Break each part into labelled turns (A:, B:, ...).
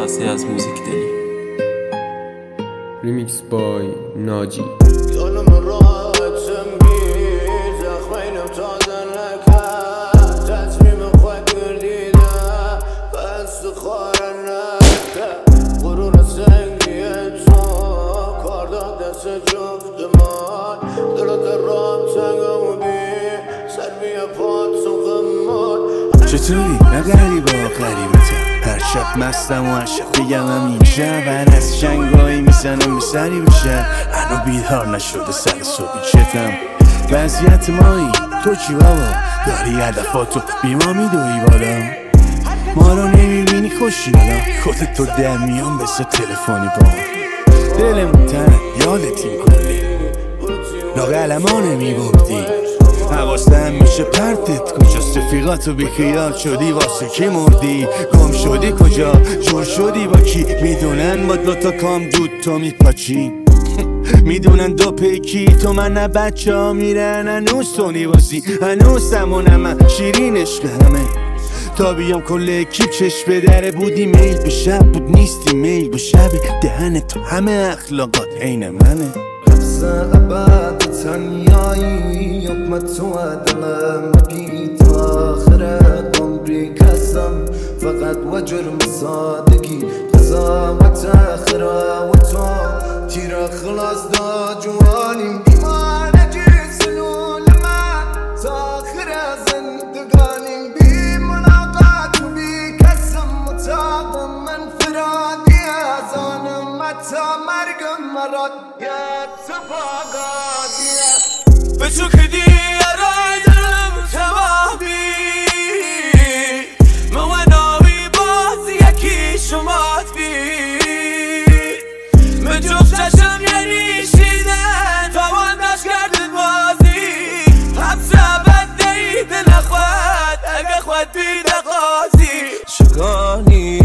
A: اختصاصی از موزیک دلی.
B: ریمیکس بای ناجی.
C: یادم راحتم بی زخمینم تازه نکرد تصمیم خود گردیدم بس خواره نکرد غرور سنگی تو کار داد دست جفتمان دلت رام سنگم بی سر بیا پاد سوقمان
D: چطوری؟ نه غریبه ها غریبتم هر شب مستم و هر شب بگم همین شب هر از شنگایی میزنم به سری بشه هنو بیدار نشده سر صبحی چتم وضعیت مایی تو چی بابا؟ داری هدفاتو بیما میدوی بالا ما رو نمیبینی خوشی حالا خودت تو در میان بسه تلفنی با دلمون تنه یادت این کلی لاغلما نمیبردی حواستم میشه پرتت کجاست رفیقاتو بیخیال شدی واسه کی مردی گم شدی کجا جور شدی با کی میدونن با دوتا کام دود تو میپاچی میدونن دو پیکی تو من نه بچه ها میرن هنوز تو نیوازی هنوز همونم من شیرین عشق همه تا بیام کل اکیب چشم به دره بودی میل به شب بود نیستی میل به شبی دهن تو همه اخلاقات عین منه
C: ابد تنیایی حکمت تو دلم بید آخر عمری کسم فقط و جرم سادگی قضاوت آخره و تو تیر خلاص دا جوانیم بیمانه جسنون من تا آخر زندگانیم بی ملاقات و بی کسم متاقم من فرادی از آنم حتی مرگم مراد به تو که دیرایدم تمامی مواناوی باز یکی شمات بی من جفتشم یعنی شیدن توانش کردن بازی حبسه بد دید نخواد اگه خود بیده قاضی شگانی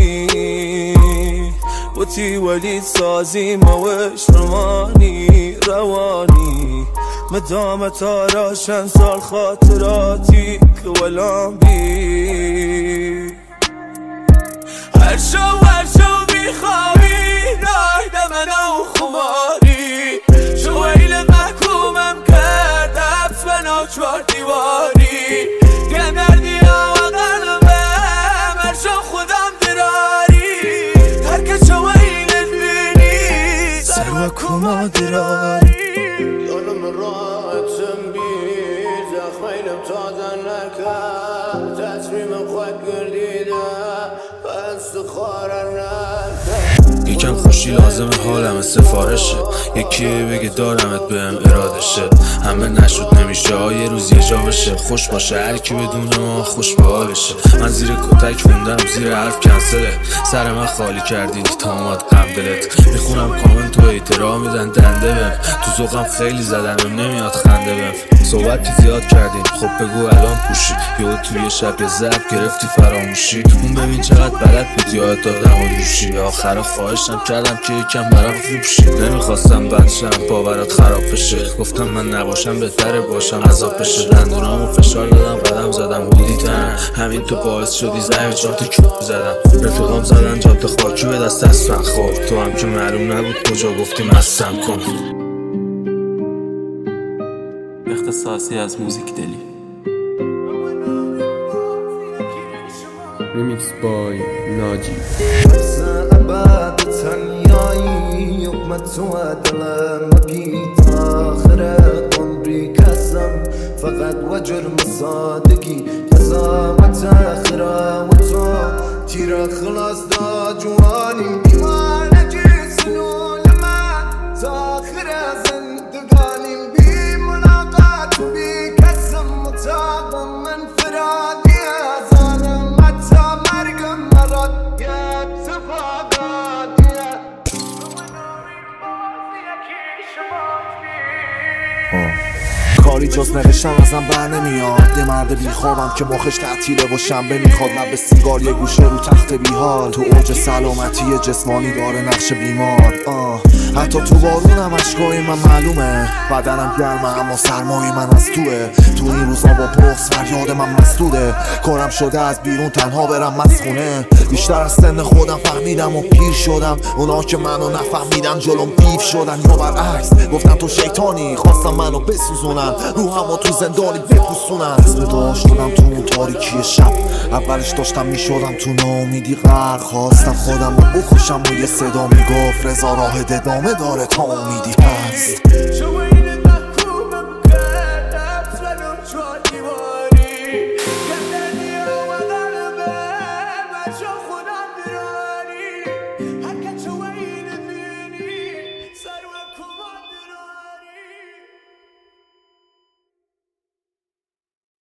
C: بوتی ولید سازی موش رمانی روانی مدام تا راشن سال خاطراتی که ولام بی هر شو بیخوابی نایدم انا و خماری شویل محکومم کرد حبس بنا چوار دیواری گمردی ها و قلبم هر شو خودم دراری هر که شویل بینی سر و کما دراری یادم راحتم بی زخمینم تازه نکرد تصمیم خود گردیدم بس خواره نکرد
A: یکم خوشی لازم حالم سفارشه یکی بگه دارمت بهم ارادشه همه نشد نمیشه یه روز یه جا بشه خوش باشه هر کی بدون ما خوش به حالشه من زیر کتک خوندم زیر حرف کنسله سر من خالی کردی تا اومد غم دلت میخونم کامنت و احترام میدن دنده بهم تو ذوقم خیلی زدنم نمیاد خنده بهم صحبتی زیاد کردیم خب بگو الان پوشی یا توی شب یه ضرب گرفتی فراموشی اون ببین چقدر بلد بود یاد دادم و روشی آخر خواهشم کردم که یکم برام خوب شی نمیخواستم بچم باورات خراب بشه گفتم من نباشم بهتره باشم عذاب بشه دندونامو فشار دادم قدم زدم بودی تن همین تو باعث شدی زهر جات کو زدم رفیقام زدن جات خاکی به دست من خورد تو هم که معلوم نبود کجا گفتی مستم کن اختصاصی از موزیک دلی.
B: ریمیکس بای ناجی.
C: ابد تنیایی حکمت تو دلم بید آخر عمری کسم فقط و جرم سادگی قضاوت آخره و تو تیر خلاص دا جوانیم بیمانه جسنون من تا آخر زندگانیم بی ملاقات و بی کسم متاقم من فرادی از آنم حتی مرگم مراد یه اتفاقاتیه
D: کاری جز
E: باز نوشتم ازم بر نمیاد. یه مرد بیخوابم که مخش تعطیله و شنبه میخواد لب سیگار یه گوشه رو تخت بیحال. تو اوج سلامتی جسمانی داره نقش بیمار. حتی تو بارونم اشکای من معلومه. بدنم گرمه اما سرمای من از توه. تو این روزا با بغض فریاد من مسدوده. کارم شده از بیرون تنها برم مسخونه. بیشتر از سن خودم فهمیدم و پیر شدم. اونا که منو نفهمیدن جلوم دیو شدن یا برعکس گفتن تو شیطانی. خواستم منو بسوزونن روحمو تو زندانی بپوسونن. اسم داشت شدم تو اون تاریکی شب. اولش داشتم میشدم تو ناامیدی غرق. خواستم خودم رو بکشم و یه صدا میگفت رضا راه ادامه داره تا امیدی هست.
C: Show